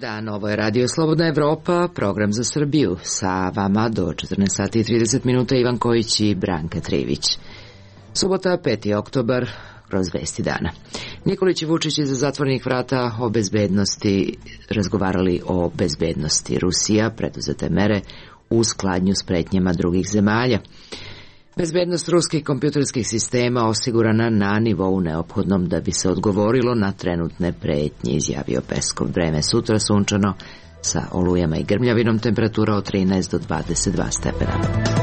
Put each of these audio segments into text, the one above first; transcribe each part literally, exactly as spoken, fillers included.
dan, ovo je Radio Slobodna Evropa, program za Srbiju. Sa vama do četrnaest sati i trideset minuta Ivan Kojić i Branka Trivić. Subota, peti oktobar, kroz vesti dana. Nikolić i Vučić iza zatvorenih vrata o bezbednosti razgovarali o bezbednosti. Rusija preduzete mere u skladnju s pretnjama drugih zemalja. Bezbednost ruskih kompjuterskih sistema osigurana na nivou neophodnom da bi se odgovorilo na trenutne pretnje, izjavio Peskov. Vreme sutra sunčano sa olujama i grmljavinom, temperatura od trinaest do dvadeset dva stepena.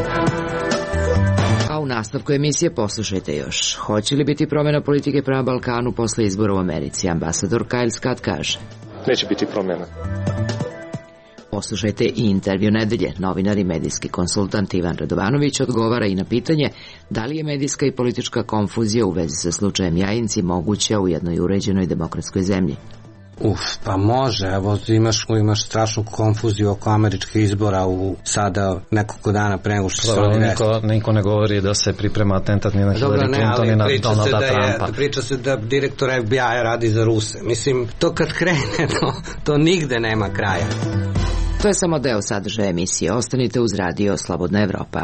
A u nastavku emisije poslušajte još. Hoće li biti promjena politike prema Balkanu posle izbora u Americi? Ambasador Kyle Scott kaže: neće biti promjena. Poslušajte i intervju nedelje. Novinar i medijski konsultant Ivan Radovanović odgovara i na pitanje da li je medijska i politička konfuzija u vezi sa slučajem Jajinci moguća u jednoj uređenoj demokratskoj zemlji. Uf, pa može, evo imaš, imaš strašnu konfuziju oko američkih izbora u sada nekoliko dana pre nego što se oni desili. Niko, niko ne govori da se priprema atentat ni na Hillary Clinton ni na Donalda Trumpa. Je, priča se da direktor F B I radi za Ruse. Mislim, to kad krene, to, to nigde nema kraja. To je samo deo sadržaja emisije. Ostanite uz Radio Slobodna Evropa.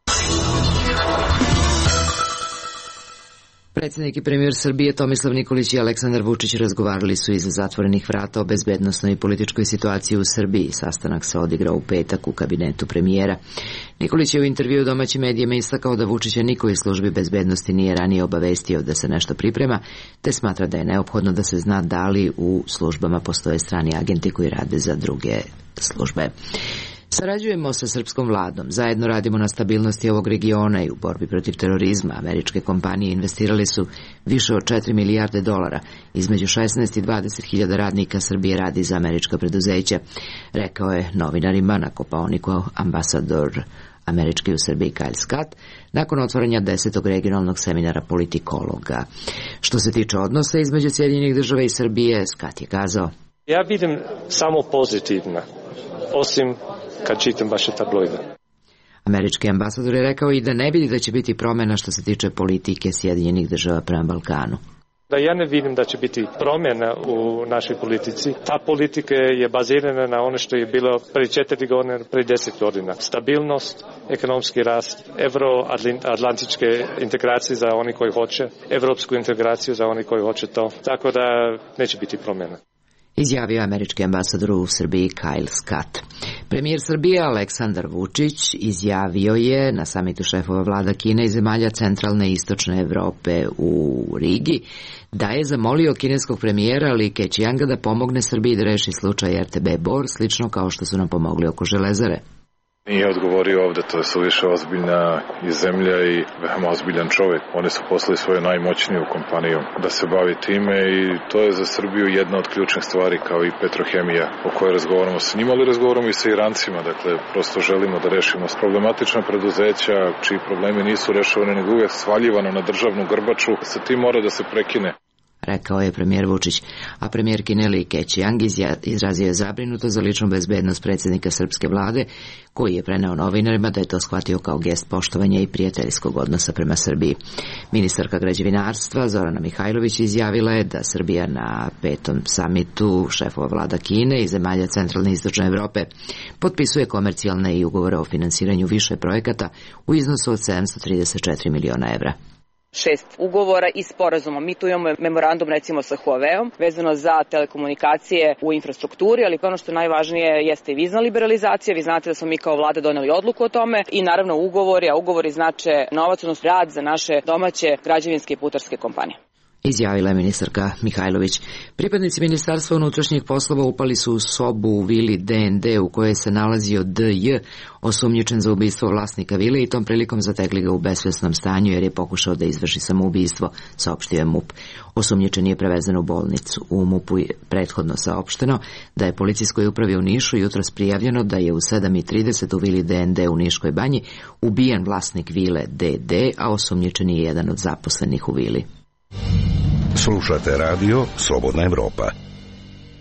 Predsjednik i premijer Srbije Tomislav Nikolić i Aleksandar Vučić razgovarali su iza zatvorenih vrata o bezbednosnoj i političkoj situaciji u Srbiji. Sastanak se odigrao u petak u kabinetu premijera. Nikolić je u intervju domaćim medijima istakao da Vučića niko iz službi bezbednosti nije ranije obavestio da se nešto priprema, te smatra da je neophodno da se zna da li u službama postoje strani agenti koji rade za druge službe. Sarađujemo sa srpskom vladom, zajedno radimo na stabilnosti ovog regiona i u borbi protiv terorizma. Američke kompanije investirali su više od četiri milijarde dolara. Između šesnaest i dvadeset hiljada radnika Srbije radi za američka preduzeća, rekao je novinarima na Kopaoniku ambasador američki u Srbiji Kyle Scott nakon otvaranja desetog regionalnog seminara politikologa. Što se tiče odnosa između Sjedinjenih Država i Srbije, Scott je kazao: ja vidim samo pozitivno, osim kad čitam vaše tabloide. Američki ambasador je rekao i da ne vidi da će biti promjena što se tiče politike Sjedinjenih Država prema Balkanu. Da ja ne vidim da će biti promjena u našoj politici. Ta politika je bazirana na ono što je bilo pre četiri godine, pre deset godina. Stabilnost, ekonomski rast, evroatlantičke integracije za oni koji hoće, evropsku integraciju za oni koji hoće to. Tako da neće biti promjena, izjavio američki ambasador u Srbiji Kyle Scott. Premijer Srbije Aleksandar Vučić izjavio je na samitu šefova vlada Kine i zemalja centralne i istočne Evrope u Rigi da je zamolio kineskog premijera Li Keqianga da pomogne Srbiji da reši slučaj R T B Bor, slično kao što su nam pomogli oko Železare. Nije odgovorio ovde, to je suviše ozbiljna i zemlja i veoma ozbiljan čovjek. Oni su poslali svoju najmoćniju kompaniju da se bavi time i to je za Srbiju jedna od ključnih stvari kao i Petrohemija o kojoj razgovaramo sa njima, ali razgovaramo i sa Irancima. Dakle, prosto želimo da rešimo problematična preduzeća čiji problemi nisu rešavani nego uvijek svaljivano na državnu grbaču. Sa tim mora da se prekine, rekao je premijer Vučić, a premijer Kine Li Keqiang izrazio je zabrinuto za ličnu bezbednost predsjednika srpske vlade, koji je preneo novinarima da je to shvatio kao gest poštovanja i prijateljskog odnosa prema Srbiji. Ministarka građevinarstva Zorana Mihajlović izjavila je da Srbija na petom samitu šefova vlada Kine i zemalja centralne i istočne Evrope potpisuje komercijalne i ugovore o finansiranju više projekata u iznosu od sedamsto trideset četiri miliona evra. Šest ugovora i sporazuma. Mi tu imamo memorandum recimo sa Huaweom vezano za telekomunikacije u infrastrukturi, ali ono što je najvažnije jeste i vizna liberalizacija. Vi znate da smo mi kao vlada doneli odluku o tome i naravno ugovori, a ugovori znače novac, odnosno rad za naše domaće građevinske i putarske kompanije, izjavila je ministarka Mihajlović. Pripadnici Ministarstva unutrašnjih poslova upali su u sobu u vili D N D u kojoj se nalazio D J, osumnjičen za ubistvo vlasnika vile, i tom prilikom zatekli ga u besvesnom stanju jer je pokušao da izvrši samoubistvo, saopštio je M U P. Osumnjičen je prevezen u bolnicu. U M U P-u je prethodno saopšteno da je policijskoj upravi u Nišu jutros prijavljeno da je u sedam i trideset u vili D N D u Niškoj banji ubijen vlasnik vile D D, a osumnjičen je jedan od zaposlenih u vili. Slušate Radio Slobodna Evropa.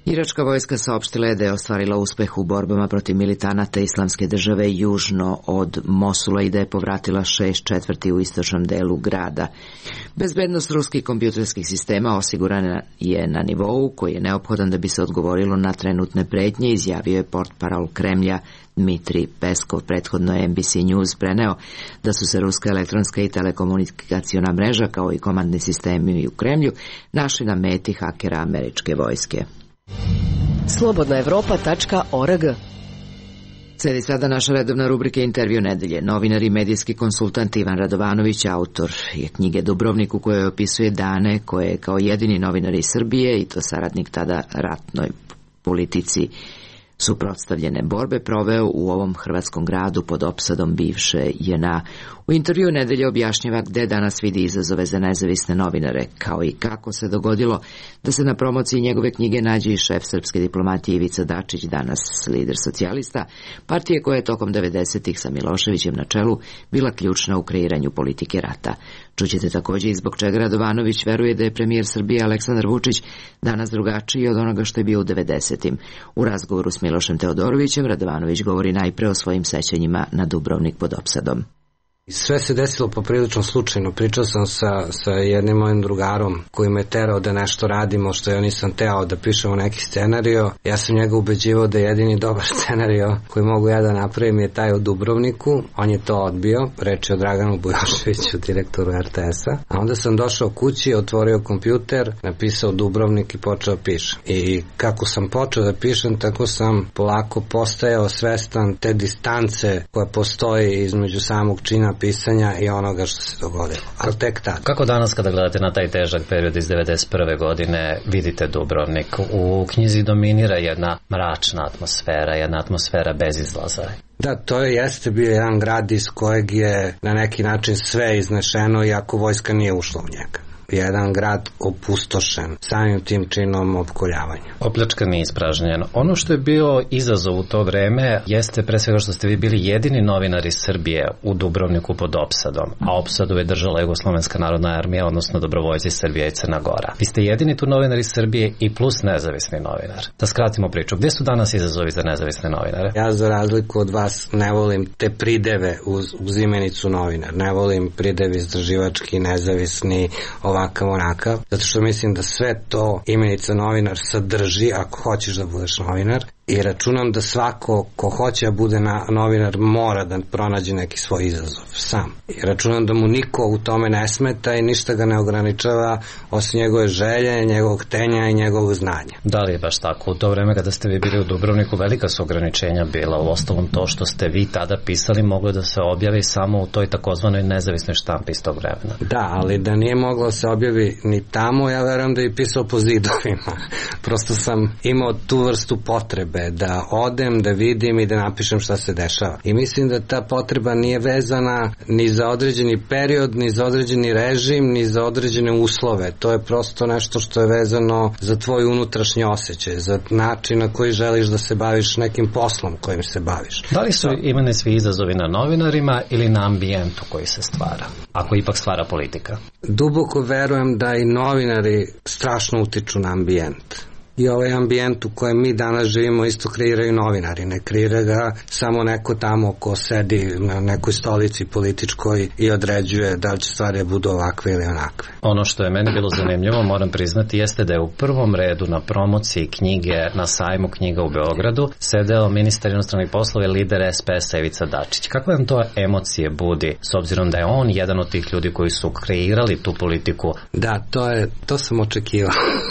Iračka vojska saopštila je da je ostvarila uspeh u borbama protiv militanata Islamske države južno od Mosula i da je povratila šest četvrti u istočnom delu grada. Bezbednost ruskih kompjuterskih sistema osigurana je na nivou koji je neophodan da bi se odgovorilo na trenutne pretnje, izjavio je portparol Kremlja Dmitri Peskov. Prethodno je N B C News preneo da su se ruska elektronska i telekomunikaciona mreža kao i komandni sistemi u Kremlju našli na meti hakera američke vojske. slobodna evropa tačka org. Sledi sada naša redovna rubrika Intervju nedelje. Novinar i medijski konsultant Ivan Radovanović, autor je knjige Dubrovnik u kojoj opisuje dane koje je kao jedini novinar iz Srbije, i to saradnik tada ratnoj politici suprotstavljene borbe, proveo u ovom hrvatskom gradu pod opsadom bivše J N A. U intervju nedelje objašnjava gde danas vidi izazove za nezavisne novinare, kao i kako se dogodilo da se na promociji njegove knjige nađe i šef srpske diplomatije Ivica Dačić, danas lider socijalista, partije koja je tokom devedesetih sa Miloševićem na čelu bila ključna u kreiranju politike rata. Čućete takođe i zbog čega Radovanović veruje da je premijer Srbije Aleksandar Vučić danas drugačiji od onoga što je bio u devedesetim. U razgovoru s Milošem Teodorovićem Radovanović govori najpre o svojim sećanjima na Dubrovnik pod opsadom. Sve se desilo poprilično slučajno. Pričao sam sa, sa jednim mojim drugarom koji me terao da nešto radimo što ja nisam teo, da pišemo neki scenario. Ja sam njega ubeđivao da je jedini dobar scenario koji mogu ja da napravim je taj o Dubrovniku. On je to odbio. Reč je o Draganu Bujoševiću, direktoru R T S-a. A onda sam došao kući, otvorio kompjuter, napisao Dubrovnik i počeo pišem. I kako sam počeo da pišem, tako sam polako postajao svestan te distance koja postoji između samog čina pisanja i onoga što se dogodilo. Ali tek tad. Kako danas kada gledate na taj težak period iz devedeset prve godine vidite Dubrovnik? U knjizi dominira jedna mračna atmosfera, jedna atmosfera bez izlaza. Da, to je jeste bio jedan grad iz kojeg je na neki način sve iznešeno, iako vojska nije ušla u njega. Jedan grad opustošen samim tim činom opkoljavanja. Opljačkan i ispražnjen. Ono što je bio izazov u to vreme jeste pre svega što ste vi bili jedini novinar iz Srbije u Dubrovniku pod opsadom, a opsadu je držala Jugoslovenska narodna armija, odnosno dobrovoljci Srbije i Crna Gora. Vi ste jedini tu novinar iz Srbije i plus nezavisni novinar. Da skratimo priču, gde su danas izazovi za nezavisne novinare? Ja za razliku od vas ne volim te prideve uz, uz imenicu novinar. Ne volim pridev istraživački, nezavisni, ovakav onakav, zato što mislim da sve to imenica novinar sadrži ako hoćeš da budeš novinar, i računam da svako ko hoće da bude na, novinar mora da pronađe neki svoj izazov sam. I računam da mu niko u tome ne smeta i ništa ga ne ograničava osim njegove želje, njegovog htenja i njegovog znanja. Da li je baš tako? U to vreme kada ste vi bili u Dubrovniku velika su ograničenja bila. U ostalom to što ste vi tada pisali moglo da se objavi samo u toj takozvanoj nezavisnoj štampi iz tog vremena. Da, ali da nije moglo se objavi ni tamo, ja verujem da je pisao po zidovima. Prosto sam imao tu vrstu potrebe da odem, da vidim i da napišem šta se dešava. I mislim da ta potreba nije vezana ni za određeni period, ni za određeni režim, ni za određene uslove. To je prosto nešto što je vezano za tvoj unutrašnji osjećaj, za način na koji želiš da se baviš nekim poslom kojim se baviš. Da li su imani svi izazovi na novinarima ili na ambijentu koji se stvara, ako ipak stvara politika? Duboko verujem da i novinari strašno utiču na ambijent. I ovaj ambijent u kojem mi danas živimo isto kreiraju novinari. Ne kreira ga samo neko tamo ko sedi na nekoj stolici političkoj i određuje da li će stvari budu ovakve ili onakve. Ono što je meni bilo zanimljivo, moram priznati, jeste da je u prvom redu na promociji knjige na sajmu knjiga u Beogradu sedeo ministar inostranih poslova i lider S P S-a Ivica Dačić. Kakve vam to emocije budi, s obzirom da je on jedan od tih ljudi koji su kreirali tu politiku? Da, to je, to sam očekivao.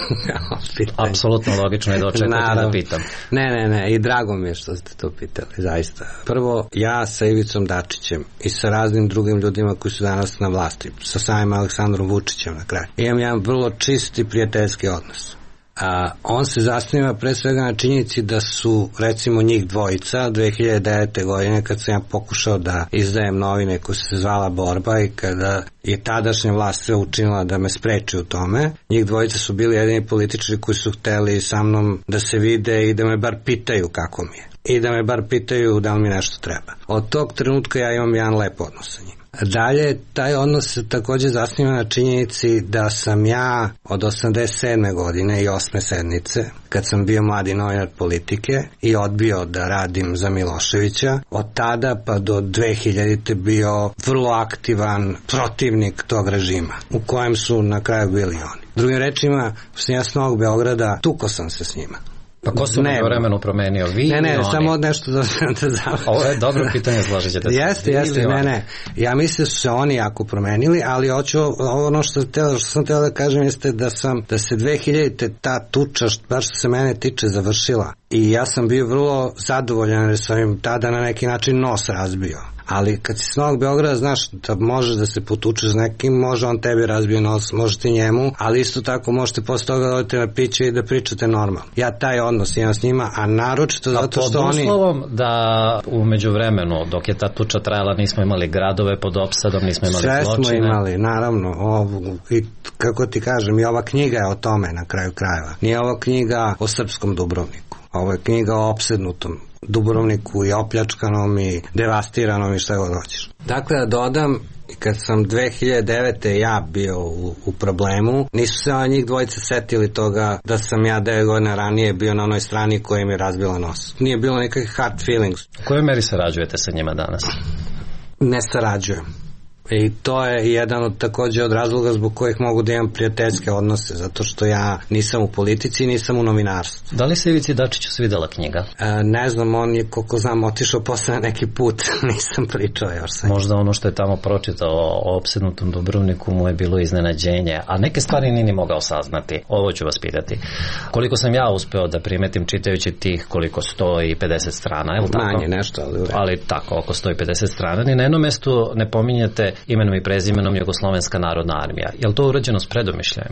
Apsolutno logično je da očekujete da pitam. Ne, ne, ne, i drago mi je što ste to pitali, zaista. Prvo, ja sa Ivicom Dačićem i sa raznim drugim ljudima koji su danas na vlasti, sa samim Aleksandrom Vučićem na kraju, imam jedan vrlo čist i prijateljski odnos. A, on se zasniva pre svega na činjenici da su recimo njih dvojica dve hiljade devete. godine kad sam ja pokušao da izdajem novine koja se zvala Borba i kada je tadašnja vlast sve učinila da me spreči u tome, njih dvojica su bili jedini političari koji su hteli sa mnom da se vide i da me bar pitaju kako mi je. i da me bar pitaju da li mi nešto treba. Od tog trenutka ja imam jedan lep odnos sa njim. Dalje, taj odnos se takođe zasniva na činjenici da sam ja od osamdeset sedme godine i osme sednice, kad sam bio mladi novinar Politike i odbio da radim za Miloševića, od tada pa do dve hiljadite bio vrlo aktivan protivnik tog režima, u kojem su na kraju bili oni. Drugim rečima, sam ja s Novog Beograda, tuko sam se s njima. Pa ko su u vremenu promenio? Vi ne, ne, ili oni? samo nešto da, da završim. Ovo je dobro pitanje, složit ćete se. Jeste, jeste, ne, ne. Ja mislim da su se oni jako promenili, ali hoću, ono što, što sam teo da kažem jeste da sam, da se dve hiljadite ta tuča, bar što se mene tiče, završila. I ja sam bio vrlo zadovoljan jer sam im tada na neki način nos razbio. Ali kad si s Novog Beograda, znaš da možeš da se potučeš s nekim, može on tebi razbije nos, može ti njemu, ali isto tako možete posle toga da odete na piće i da pričate normalno. Ja taj odnos imam s njima, a naročito zato što oni... A pod uslovom da u međuvremenu, dok je ta tuča trajala, nismo imali gradove pod opsadom, nismo imali sve zločine. Sve smo imali, naravno. Ovu, i kako ti kažem, i ova knjiga je o tome na kraju krajeva. Nije ova knjiga o srpskom Dubrovniku. Ovo je knjiga o opsednutom Dubrovniku i opljačkanom i devastiranom i šta god hoćeš. Dakle, da dodam, kad sam dve hiljade devete ja bio u, u problemu, nisu se ona njih dvojica setili toga da sam ja devet godina ranije bio na onoj strani koja mi je razbila nos. Nije bilo nekakvih hard feelings. U kojoj meri sarađujete sa njima danas? Ne sarađujem. I to je jedan od takođe od razloga zbog kojih mogu da imam prijateljske odnose, zato što ja nisam u politici i nisam u novinarstvu. Da li se Ivici Dačiću svidela knjiga? E, ne znam, on je, koliko znam, otišao posle neki put, nisam pričao još sa njim. Možda ono što je tamo pročitao o opsednutom Dubrovniku mu je bilo iznenađenje, a neke stvari nije ni mogao saznati. Ovo ću vas pitati. Koliko sam ja uspeo da primetim čitajući tih koliko sto pedeset strana, je li tako? Manje nešto, ali u redu. Ali tako, oko sto pedeset strana. Ni na jednom mestu ne pominjete imenom i prezimenom Jugoslovenska narodna armija. Je li to urađeno s predomišljajem?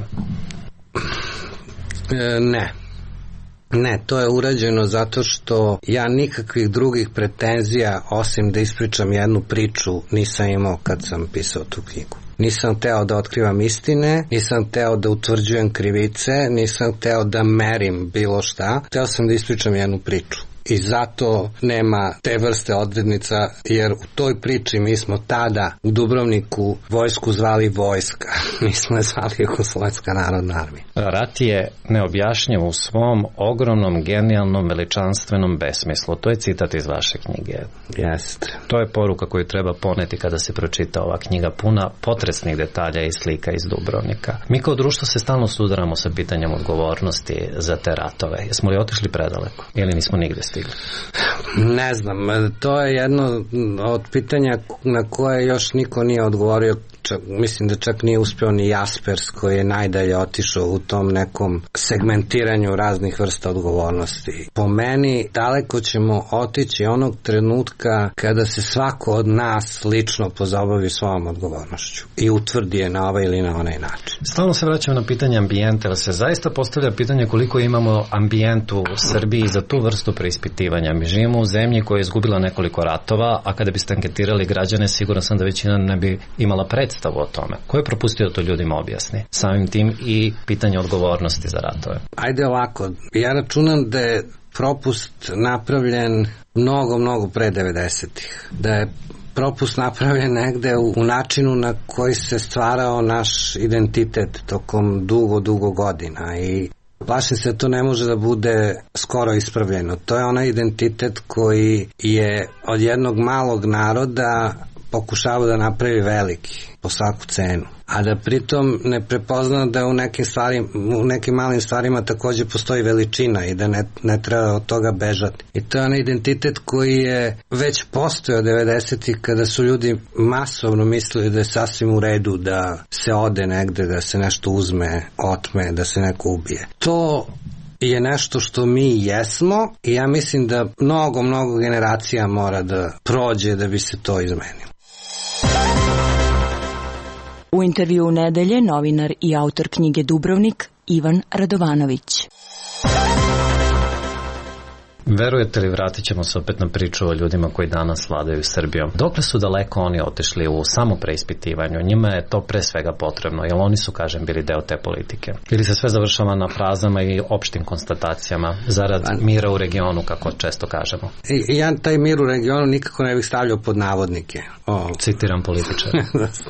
E, ne. Ne, to je urađeno zato što ja nikakvih drugih pretenzija, osim da ispričam jednu priču, nisam imao kad sam pisao tu knjigu. Nisam teo da otkrivam istine, nisam teo da utvrđujem krivice, nisam teo da merim bilo šta, teo sam da ispričam jednu priču. I zato nema te vrste odrednica, jer u toj priči mi smo tada u Dubrovniku vojsku zvali vojska, mi smo je zvali Jugoslovenska narodna armija. Rat je neobjašnjiv u svom ogromnom, genijalnom, veličanstvenom besmislu. To je citat iz vaše knjige. Jeste. To je poruka koju treba poneti kada se pročita ova knjiga, puna potresnih detalja i slika iz Dubrovnika. Mi kao društvo se stalno sudaramo sa pitanjem odgovornosti za te ratove. Jesmo li otišli predaleko ili nismo nigde stigli? Ne znam, to je jedno od pitanja na koje još niko nije odgovorio. Čak, mislim da čak nije uspeo ni Jaspers koji je najdalje otišao u tom nekom segmentiranju raznih vrsta odgovornosti. Po meni daleko ćemo otići onog trenutka kada se svako od nas lično pozabavi svojom odgovornošću i utvrdi je na ovaj ili na onaj način. Stalno se vraćam na pitanje ambijenta, ali se zaista postavlja pitanje koliko imamo ambijentu u Srbiji za tu vrstu preispitivanja. Mi živimo u zemlji koja je izgubila nekoliko ratova, a kada biste anketirali građane, siguran sam da većina ne bi imala predstavu o tome. Ko je propustio to ljudima objasni? Samim tim i pitanje odgovornosti za ratove. Ajde ovako, ja računam da je propust napravljen mnogo, mnogo pre devedesetih. Da je propust napravljen negde u, u načinu na koji se stvarao naš identitet tokom dugo, dugo godina i plašim se da to ne može da bude skoro ispravljeno. To je onaj identitet koji je od jednog malog naroda pokušava da napravi veliki po svaku cenu, a da pritom ne prepozna da u nekim stvarima, u nekim malim stvarima takođe postoji veličina i da ne, ne treba od toga bežati. I to je onaj identitet koji je već postojao devedesetih kada su ljudi masovno mislili da je sasvim u redu da se ode negde, da se nešto uzme, otme, da se neko ubije. To je nešto što mi jesmo i ja mislim da mnogo, mnogo generacija mora da prođe da bi se to izmenilo. U intervju nedelje novinar i autor knjige Dubrovnik Ivan Radovanović. Verujete li, vratit ćemo se opet na priču o ljudima koji danas vladaju Srbijom. Dokle su daleko oni otišli u samo preispitivanju? Njima je to pre svega potrebno, jer oni su, kažem, bili deo te politike. Ili se sve završava na frazama i opštim konstatacijama zarad mira u regionu, kako često kažemo? I, ja taj mir u regionu nikako ne bih stavljao pod navodnike. O. Citiram političara.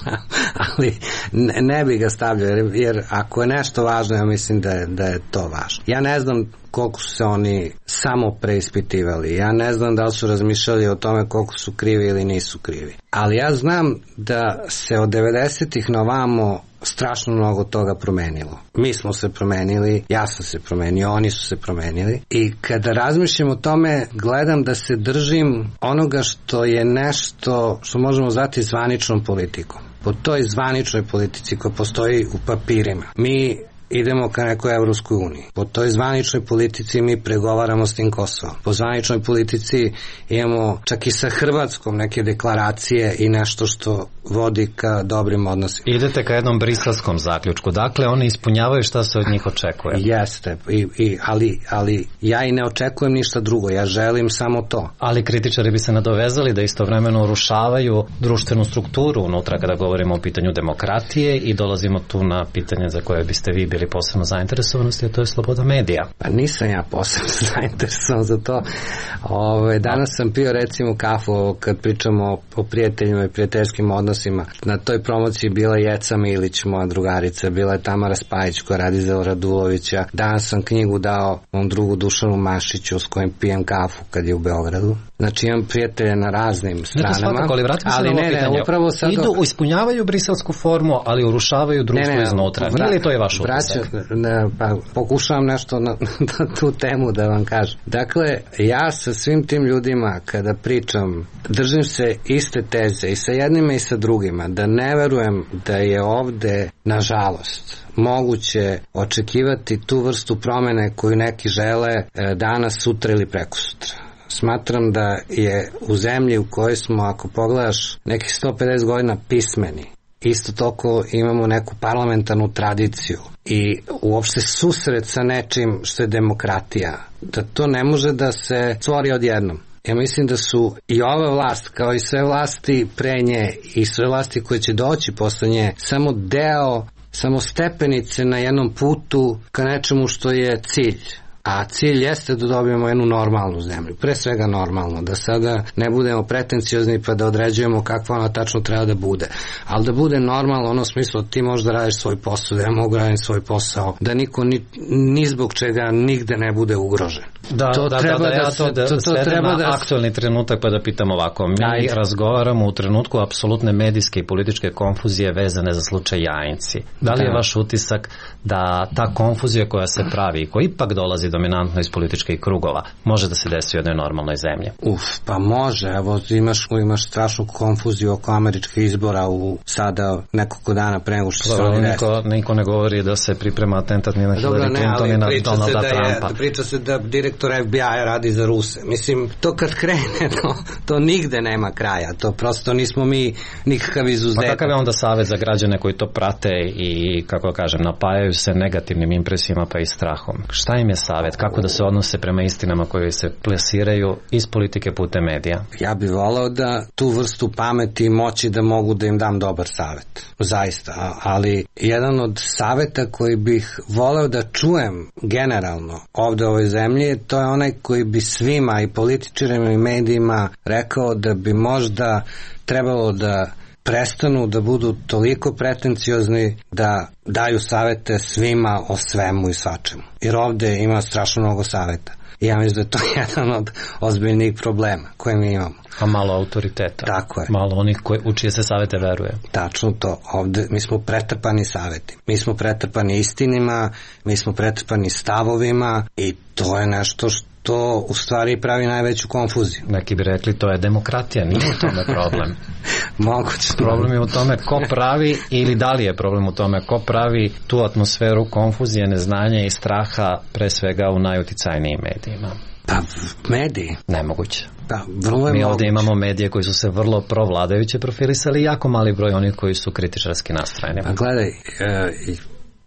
Ali ne, ne bih ga stavljao, jer, jer ako je nešto važno, ja mislim da je, da je to važno. Ja ne znam koliko su se oni samo preispitivali. Ja ne znam da li su razmišljali o tome koliko su krivi ili nisu krivi. Ali ja znam da se od devedesetih na ovamo strašno mnogo toga promenilo. Mi smo se promenili, ja sam se promenio, oni su se promenili. I kada razmišljam o tome, gledam da se držim onoga što je nešto što možemo zvati zvaničnom politikom. Po toj zvaničnoj politici koja postoji u papirima. Mi idemo ka nekoj Evropskoj uniji. Po toj zvaničnoj politici mi pregovaramo s tim Kosovom. Po zvaničnoj politici imamo čak i sa Hrvatskom neke deklaracije i nešto što vodi ka dobrim odnosima. Idete ka jednom briselskom zaključku. Dakle, oni ispunjavaju šta se od njih očekuje. Jeste, i, i, ali, ali ja i ne očekujem ništa drugo. Ja želim samo to. Ali kritičari bi se nadovezali da istovremeno urušavaju društvenu strukturu unutra kada govorimo o pitanju demokratije i dolazimo tu na pitanje za koje biste vi bili posebno zainteresovanosti, a to je sloboda medija. Pa nisam ja posebno zainteresovan za to. Ove, danas sam pio recimo kafu kad pričamo o prijateljima i prijateljskim odnosima. Na toj promociji bila Jeca Milić, moja drugarica, bila je Tamara Spajić koja radi za Radulovića. Danas sam knjigu dao mom drugu Dušanu Mašiću s kojim pijem kafu kad je u Beogradu. Znači imam prijatelje na raznim stranama. Ne, to svakako, ali vratimo se na ovo ne, pitanje. Ne, upravo sad... Idu, ispunjavaju briselsku formu, ali urušavaju društvo ne, ne, iznutra. Nije li to je vaš utisak? Ne, pa pokušavam nešto na, na tu temu da vam kažem. Dakle, ja sa svim tim ljudima kada pričam, držim se iste teze i sa jednima i sa drugima, da ne verujem da je ovde, nažalost, moguće očekivati tu vrstu promene koju neki žele danas, sutra ili prekosutra. Smatram da je u zemlji u kojoj smo, ako pogledaš, nekih sto pedeset godina pismeni, isto toliko imamo neku parlamentarnu tradiciju i uopšte susret sa nečim što je demokratija, da to ne može da se stvori odjednom. Ja mislim da su i ova vlast, kao i sve vlasti pre nje i sve vlasti koje će doći posle nje, samo deo, samo stepenice na jednom putu ka nečemu što je cilj. A cilj jeste da dobijemo jednu normalnu zemlju, pre svega normalno, da sada ne budemo pretenciozni pa da određujemo kakva ona tačno treba da bude, ali da bude normalno, ono smislo ti možeš da radiš svoj posao, da ja mogu radim svoj posao, da niko ni, ni zbog čega nigde ne bude ugrožen. Da, to da, treba da, da, ja to da, to, to treba na da aktualni trenutak pa da pitam ovako. Mi Ajde. razgovaramo u trenutku apsolutne medijske i političke konfuzije vezane za slučaj Jajinci. Da li da. je vaš utisak da ta konfuzija koja se pravi i koja ipak dolazi dominantno iz političkih krugova može da se desi u jednoj normalnoj zemlji? Uf, pa može. Evo, imaš, imaš strašnu konfuziju oko američkih izbora u sada nekoliko dana pre nego što se oni desili. Niko, niko ne govori da se priprema atentat ni na Hillary Clinton ni na Donalda da Trumpa. Je, priča se da direktor F B I radi za Ruse. Mislim, to kad krene, to, to nigde nema kraja. To prosto nismo mi nikakav izuzetak. A kakav je onda savjet za građane koji to prate i, kako kažem, napajaju se negativnim impresijama pa i strahom? Šta im je savjet? Kako da se odnose prema istinama koje se plasiraju iz politike putem medija? Ja bih voleo da tu vrstu pameti i moći da mogu da im dam dobar savjet. Zaista. Ali jedan od savjeta koji bih voleo da čujem generalno ovde u ovoj zemlji, to je onaj koji bi svima i političarima i medijima rekao da bi možda trebalo da prestanu da budu toliko pretenciozni da daju savete svima o svemu i svačemu. Jer ovde ima strašno mnogo saveta. I ja mislim da je to jedan od ozbiljnih problema koje mi imamo. A malo autoriteta. Tako je. Malo onih koji, u čije se savete veruje. Tačno to. Ovde mi smo pretrpani saveti. Mi smo pretrpani istinima, mi smo pretrpani stavovima i to je nešto što to u stvari pravi najveću konfuziju. Neki bi rekli to je demokratija, nije u tome problem. Moguće. Problem je u tome ko pravi ili da li je problem u tome ko pravi tu atmosferu konfuzije, neznanja i straha pre svega u najuticajnijim medijima. Pa mediji? Nemoguće. Pa, vrlo je Mi moguće. ovdje imamo medije koji su se vrlo provladajuće profilisali i jako mali broj onih koji su kritičarski nastrojeni. Pa gledaj, e,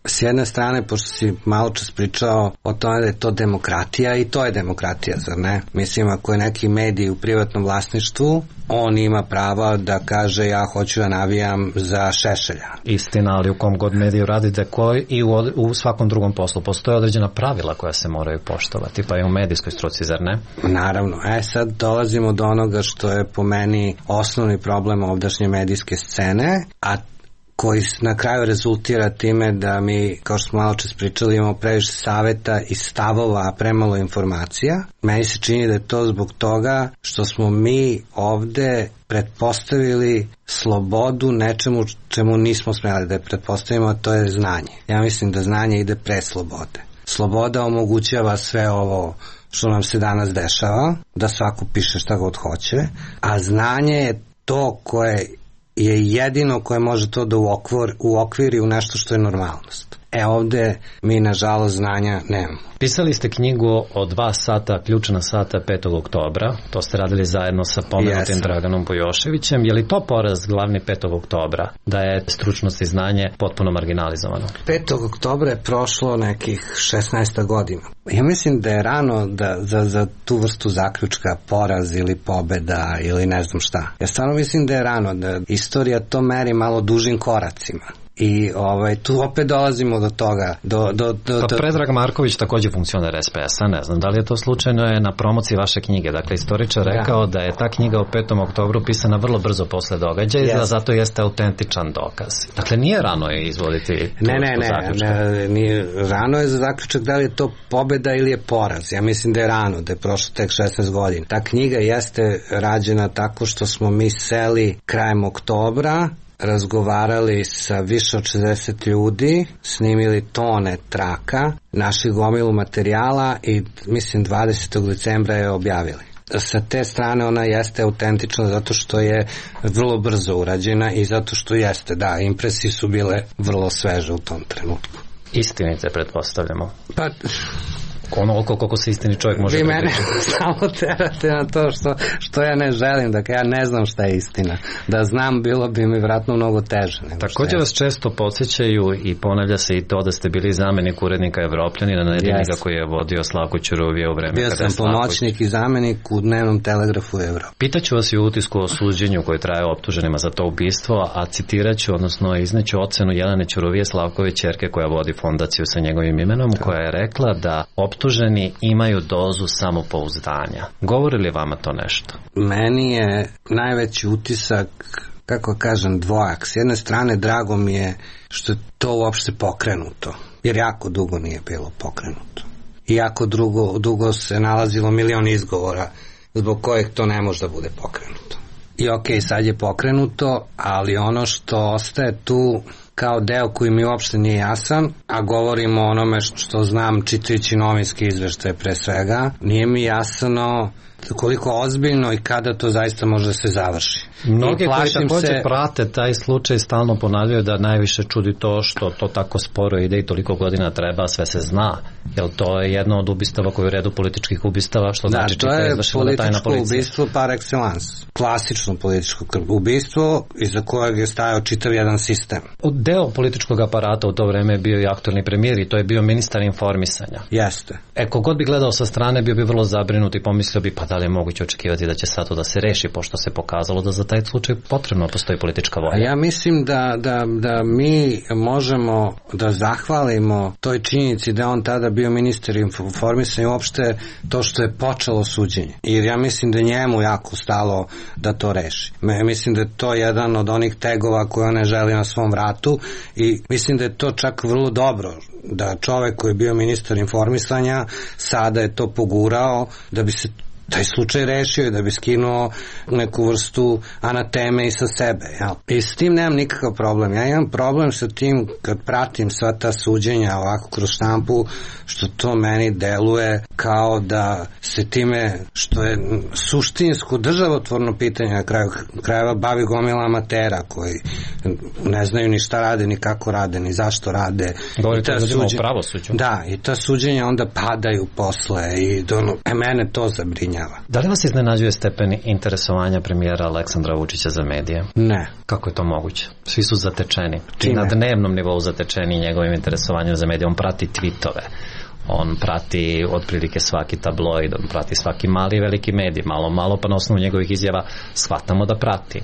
S jedne strane, pošto si malo čas pričao o tome da je to demokratija, i to je demokratija, zar ne? Mislim, ako je neki medij u privatnom vlasništvu, on ima prava da kaže ja hoću da navijam za Šešelja. Istina, ali u kom god mediju radite koji i u, u svakom drugom poslu postoje određena pravila koja se moraju poštovati, pa i u medijskoj struci, zar ne? Naravno. E sad dolazimo do onoga što je po meni osnovni problem ovdašnje medijske scene, a koji na kraju rezultira time da mi, kao što smo malo čas pričali, imamo previše saveta i stavova, a premalo informacija. Meni se čini da je to zbog toga što smo mi ovde pretpostavili slobodu nečemu čemu nismo smeli da je pretpostavimo, a to je znanje. Ja mislim da znanje ide pre slobode. Sloboda omogućava sve ovo što nam se danas dešava, da svako piše šta god hoće, a znanje je to koje je jedino koje može to da uokvir, uokviri u nešto što je normalnost. E ovde mi nažalost znanja nemamo. Pisali ste knjigu o dva sata, ključna sata petog oktobra, to ste radili zajedno sa pomenutim yes. Draganom Bujoševićem. Je li to poraz glavni petog oktobra, da je stručnost i znanje potpuno marginalizovano? petog oktobra je prošlo nekih šesnaest godina. Ja mislim da je rano da, za, za tu vrstu zaključka poraz ili pobeda ili ne znam šta. Ja stvarno mislim da je rano, da istorija to meri malo dužim koracima. I ovaj, tu opet dolazimo do toga. Do, do, do, do... Predrag Marković takođe funkcioner es pe es-a, ne znam, da li je to slučajno je na promociji vaše knjige. Dakle, istoričar rekao da, da je ta knjiga o petom oktobru pisana vrlo brzo posle događaja yes. i da zato jeste autentičan dokaz. Dakle, nije rano je izvoditi tu, ne, ne, ne, ne, nije, rano je za zaključak da li je to pobeda ili je poraz. Ja mislim da je rano, da je prošlo tek šesnaest godina. Ta knjiga jeste rađena tako što smo mi seli krajem oktobra, razgovarali sa više od šezdeset ljudi, snimili tone traka, našli gomilu materijala i mislim dvadesetog decembra je objavili. Sa te strane ona jeste autentična zato što je vrlo brzo urađena i zato što jeste, da, impresije su bile vrlo sveže u tom trenutku. Istinite, pretpostavljamo. Pa... Onoliko koliko se istini čovjek može pripričati. Vi mene samo terate na to što, što ja ne želim, da ja ne znam šta je istina. Da znam, bilo bi mi vratno mnogo teže. Također vas često podsjećaju i ponavlja se i to da ste bili zamenik urednika Evropljanina, nedeljnika yes. koji je vodio Slavko Ćuruvije u vreme. Bio sam pomoćnik i zamenik u dnevnom telegrafu Evrope. Pitaću vas i u utisku o suđenju koji traje optuženima za to ubistvo, a citiraću, odnosno izneću ocenu Jelene Ćuruvije, Slavkove ćerke koja vodi fondaciju sa njegovim imenom, da. Koja je rekla da optuženi imaju dozu samopouzdanja. Govori li vama to nešto? Meni je najveći utisak, kako kažem, dvojak. S jedne strane drago mi je što je to uopšte pokrenuto, jer jako dugo nije bilo pokrenuto. I jako dugo, dugo se nalazilo milion izgovora zbog kojeg to ne može da bude pokrenuto. I okej, sad je pokrenuto, ali ono što ostaje tu kao deo koji mi uopšte nije jasan, a govorimo o onome što znam čitajući novinske izveštaje pre svega, nije mi jasno koliko ozbiljno i kada to zaista može da se završi. Mnogi koji takođe se... prate taj slučaj stalno ponavljaju da najviše čudi to što to tako sporo ide i toliko godina treba, sve se zna. Jer to je jedno od ubistava koji je u redu političkih ubistava, što da, znači čita je izvršila tajna policija. To je političko ubistvo par excellence. Klasično političko ubistvo iza kojeg je stajao čitav jedan sistem. Deo političkog aparata u to vreme je bio i aktualni premijer i to je bio ministar informisanja. Jeste. E, kogod bi gledao sa strane bio bi vrlo zabrinut i pomislio bi pa da li je moguće očekivati da će sad to da se reši, pošto se pokazalo da za taj slučaj potrebno postoji politička volja. Ja mislim da, da, da mi možemo da zahvalimo toj činjenici da on tada bio ministar informisanja i uopšte to što je počelo suđenje. Jer ja mislim da njemu jako stalo da to reši. Mislim da je to jedan od onih tegova koje on ne želi na svom vratu i mislim da je to čak vrlo dobro da čovek koji je bio ministar informisanja sada je to pogurao da bi se taj slučaj rešio i da bi skinuo neku vrstu anateme i sa sebe. Jel? I s tim nemam nikakav problem. Ja imam problem sa tim kad pratim sva ta suđenja ovako kroz štampu, što to meni deluje kao da se time što je suštinsko državotvorno pitanje na kraju krajeva bavi gomila amatera koji ne znaju ni šta rade, ni kako rade, ni zašto rade. Govorite da suđenja, o pravosuđu. Da, i ta suđenja onda padaju posle i ono, e, mene to zabrinja. zabrinjava. Da li vas iznenađuje stepen interesovanja premijera Aleksandra Vučića za medije? Ne. Kako je to moguće? Svi su zatečeni. Čime? Na dnevnom nivou zatečeni njegovim interesovanjem za medije. On prati tweetove. On prati otprilike svaki tabloid, on prati svaki mali i veliki medij, malo, malo, pa na osnovu njegovih izjava shvatamo da prati.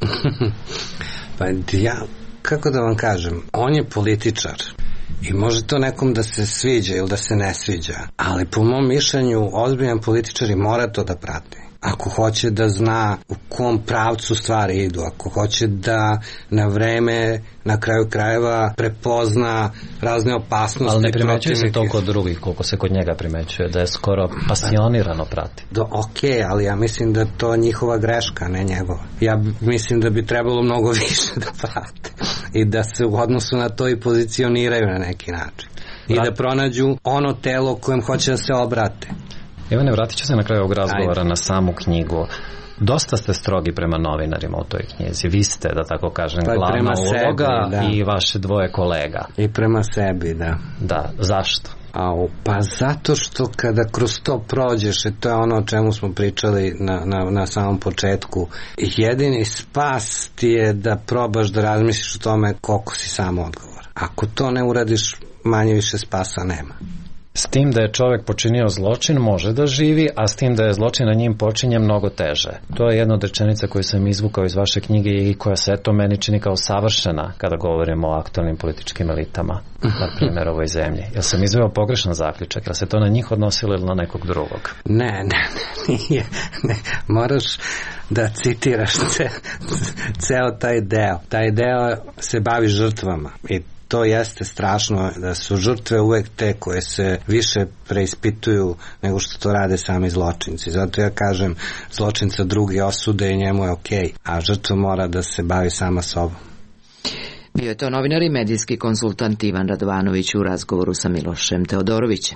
Pa ja, kako da vam kažem, on je političar i može to nekom da se sviđa ili da se ne sviđa, ali po mom mišljenju ozbiljan političar i mora to da prati. Ako hoće da zna u kom pravcu stvari idu, ako hoće da na vreme, na kraju krajeva prepozna razne opasnosti. Ali ne primećuje se to kod drugih, koliko se kod njega primećuje, da je skoro pasionirano prati. Do, ok, ali ja mislim da to njihova greška, ne njegova. Ja mislim da bi trebalo mnogo više da prate i da se u odnosu na to i pozicioniraju na neki način. I da pronađu ono telo kojem hoće da se obrate. Ivane, vratit ću se na kraju ovog razgovora Ajde. na samu knjigu. Dosta ste strogi prema novinarima u toj knjizi. Vi ste, da tako kažem, pa glavna uloga da. I vaše dvoje kolega. I prema sebi, da. Da, zašto? Au, pa zato što kada kroz to prođeš, to je ono o čemu smo pričali na, na, na samom početku, jedini spas ti je da probaš da razmisliš o tome koliko si sam odgovor. Ako to ne uradiš, manje više spasa nema. S tim da je čovjek počinio zločin može da živi, a s tim da je zločin na njim počinje mnogo teže. To je jedna od rečenica koju sam izvukao iz vaše knjige i koja se eto meni čini kao savršena kada govorimo o aktualnim političkim elitama, na primjer ovoj zemlji. Jel sam izveo pogrešan zaključak? Jel se to na njih odnosilo ili na nekog drugog? Ne, ne, ne, nije. Ne. Moraš da citiraš ce, ceo taj deo. Taj deo se bavi žrtvama i to jeste strašno da su žrtve uvek te koje se više preispituju nego što to rade sami zločinci. Zato ja kažem, zločinca drugi osude i njemu je okej, okay, a žrtva mora da se bavi sama sobom. Bio je to novinar i medijski konsultant Ivan Radovanović u razgovoru sa Milošem Teodorovićem.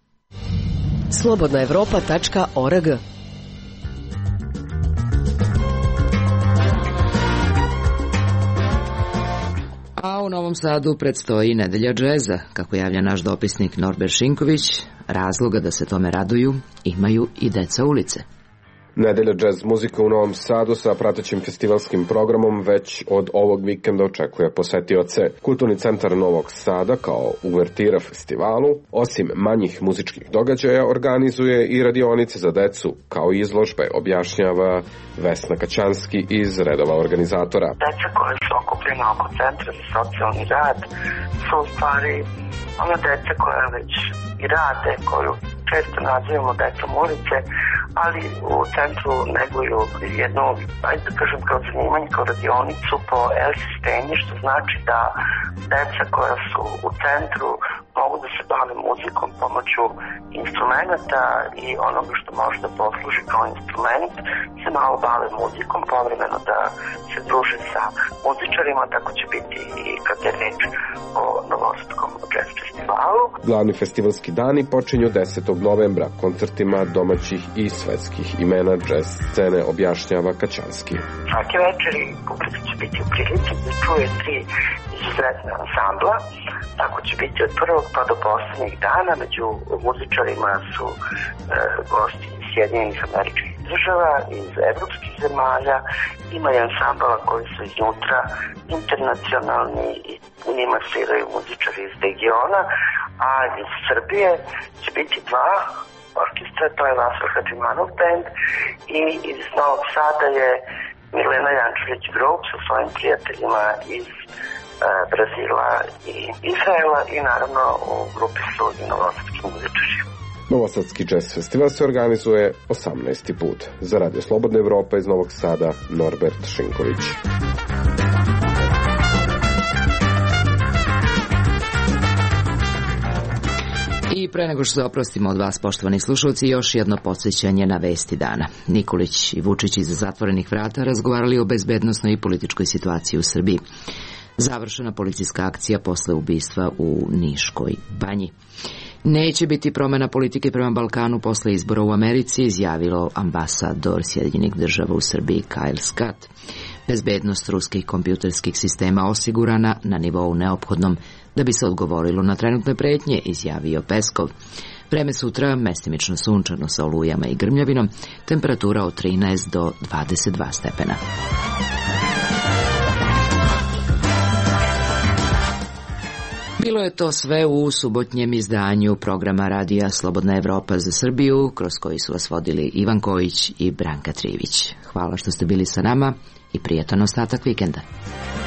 slobodna evropa tačka org. A u Novom Sadu predstoji nedelja džeza, kako javlja naš dopisnik Norbert Šinković. Razloga da se tome raduju imaju i deca ulice. Nedelja džez muzika u Novom Sadu sa pratećim festivalskim programom već od ovog vikenda očekuje posetioce. Kulturni centar Novog Sada kao uvertira festivalu, osim manjih muzičkih događaja, organizuje i radionice za decu, kao i izložbe, objašnjava Vesna Kaćanski iz redova organizatora. Deca koja su okupljena oko centra za socijalni rad su u stvari ona deca koja već i rade, koju često nazivamo decom ulice, ali u centru neguju jednu, ajde da kažem, kao zanimanje, kao radionicu po el sistemi, što znači da deca koja su u centru mogu da se bave muzikom pomoću instrumenta i onoga što može da posluži kao instrument, se malo bave muzikom, povremeno da se druže sa muzičarima, tako će biti i kad je reč o Novosadskom jazz festivalu. Glavni festivalski dani počinju desetog novembra koncertima domaćih i svetskih imena jazz scene, objašnjava Kaćanski. Svake večeri publika će biti u prilici da čuje tri izuzetna ansambla, tako će biti od prvog pa do poslednjih dana. Među muzičarima su e, gosti iz Sjedinjenih Američkih Država, iz evropskih zemalja, ima i ansambala koji su iznutra internacionalni i u njima sviraju muzičari iz regiona, a iz Srbije će biti dva orkestra, to je Vasil Hadžimanov band i iz Novog Sada je Milena Jančević Group sa svojim prijateljima iz e, Brazila i Izraela i naravno u grupi su i novosadski muzičari. Novosadski jazz festival se organizuje osamnaesti put. Za Radio Slobodna Evropa iz Novog Sada, Norbert Šinković. I pre nego što se oprostimo od vas, poštovani slušalci, još jedno podsjećanje na vesti dana. Nikolić i Vučić iza zatvorenih vrata razgovarali o bezbednosnoj i političkoj situaciji u Srbiji. Završena policijska akcija posle ubistva u Niškoj banji. Neće biti promjena politike prema Balkanu posle izbora u Americi, izjavilo ambasador Sjedinjenih Država u Srbiji Kyle Scott. Bezbednost ruskih kompjuterskih sistema osigurana na nivou neophodnom da bi se odgovorilo na trenutne pretnje, izjavio Peskov. Vreme sutra mestimično sunčano sa olujama i grmljavinom, temperatura od trinaest do dvadeset dva stepena. Bilo je to sve u subotnjem izdanju programa Radija Slobodna Evropa za Srbiju, kroz koji su vas vodili Ivan Kojić i Branka Trivić. Hvala što ste bili sa nama i prijatan ostatak vikenda.